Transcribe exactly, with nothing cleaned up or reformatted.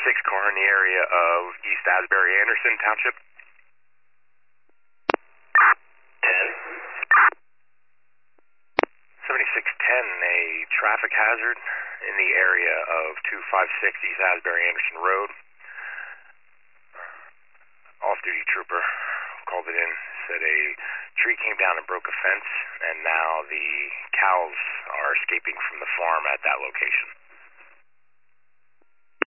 seventy-six car in the area of East Asbury Anderson Township. ten. seventy-six ten, a traffic hazard in the area of two fifty-six East Asbury Anderson Road. Off-duty trooper called it in, said a tree came down and broke a fence, and now the cows are escaping from the farm at that location.